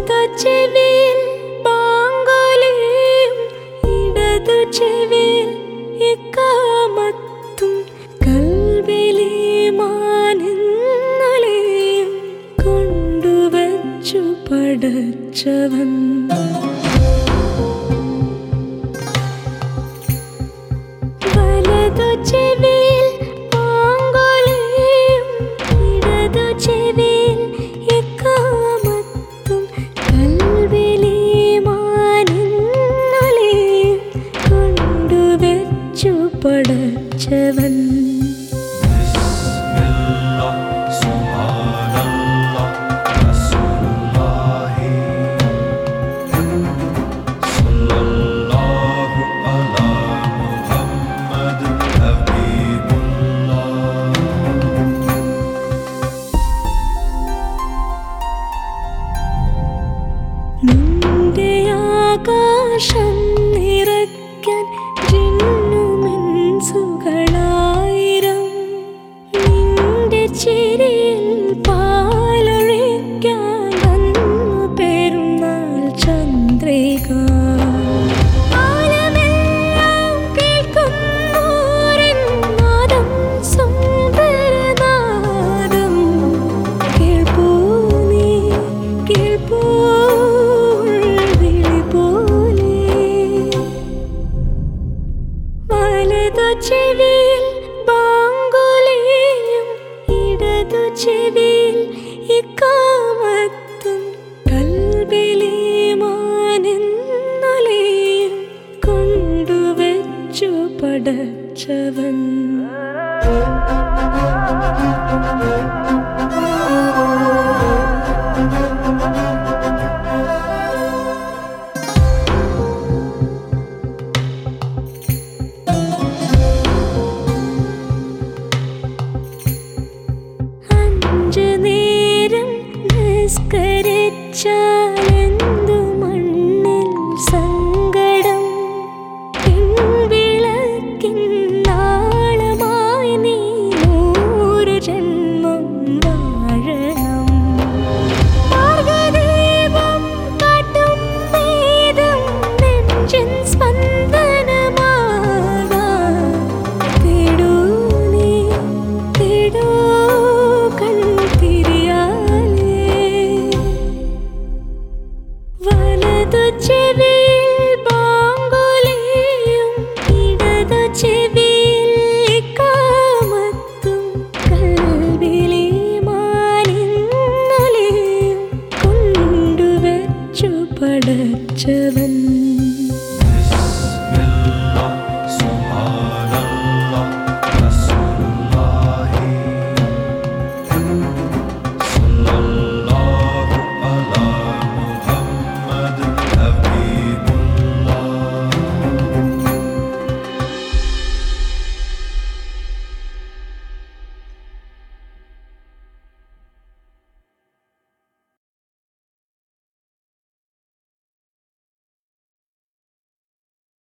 വലതു ചെവിയിൽ ബാങ്കുലിയും ഇടതു ചെവിയിൽ ഇഖാമത്തും കൽബിലീമാനെന്നലെയും കൊണ്ടുവച്ചു പടച്ചവൻ. വലതു ചെവിയിൽ ബാങ്കുലിയും ഇടതു ചെവിയിൽ ഇഖാമത്തും കൽബിലീമാനെന്നലെയും കൊണ്ടുവച്ചു പടച്ചവൻ. നിന്റെ ആകാശം നിറയ്ക്കാൻ ജിന്നുമിൻസുകളായിരം, നിന്റെ ചിരിയിൽ പാലൊഴിക്കാൻ വന്നു പെരുന്നാൾ ചന്ദ്രിക. ആലമെല്ലാം കേൾക്കുന്നോരൻ നാദം, സുന്ദരനാദം. കേൾപ്പൂ നീ, കേൾപ്പൂ വലതു ചെവിയിൽ ബാങ്കുലിയും ഇടതു ചെവിയിൽ ഇഖാമത്തും കൽബിലീമാനെന്നലെയും കൊണ്ടുവച്ചു പടച്ചവൻ.